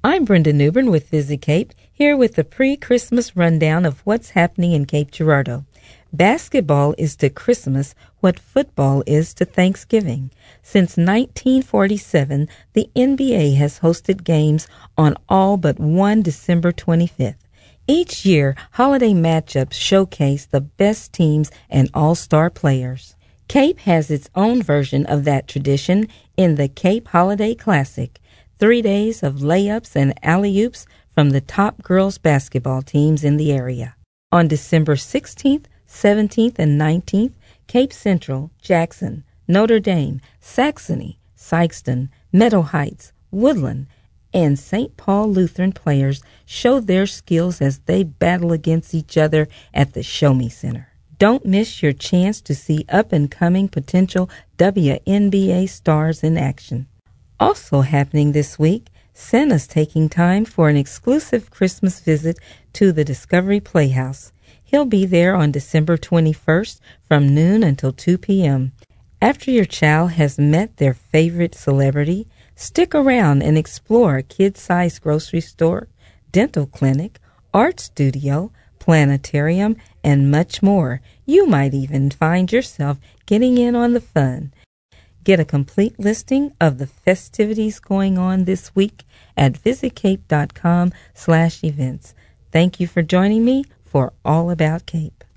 I'm Brenda Newbern with Visit Cape, here with the pre-Christmas rundown of what's happening in Cape Girardeau. Basketball is to Christmas what football is to Thanksgiving. Since 1947, the NBA has hosted games on all but one December 25th. Each year, holiday matchups showcase the best teams and all-star players. Cape has its own version of that tradition in the Cape Holiday Classic. 3 days of layups and alley-oops from the top girls basketball teams in the area. On December 16th, 17th, and 19th, Cape Central, Jackson, Notre Dame, Saxony, Sykeston, Meadow Heights, Woodland, and St. Paul Lutheran players show their skills as they battle against each other at the Show Me Center. Don't miss your chance to see up-and-coming potential WNBA stars in action. Also happening this week, Santa's taking time for an exclusive Christmas visit to the Discovery Playhouse. He'll be there on December 21st from noon until 2 p.m. After your child has met their favorite celebrity, stick around and explore a kid-sized grocery store, dental clinic, art studio, planetarium, and much more. You might even find yourself getting in on the fun. Get a complete listing of the festivities going on this week at visitcape.com/events. Thank you for joining me for All About Cape.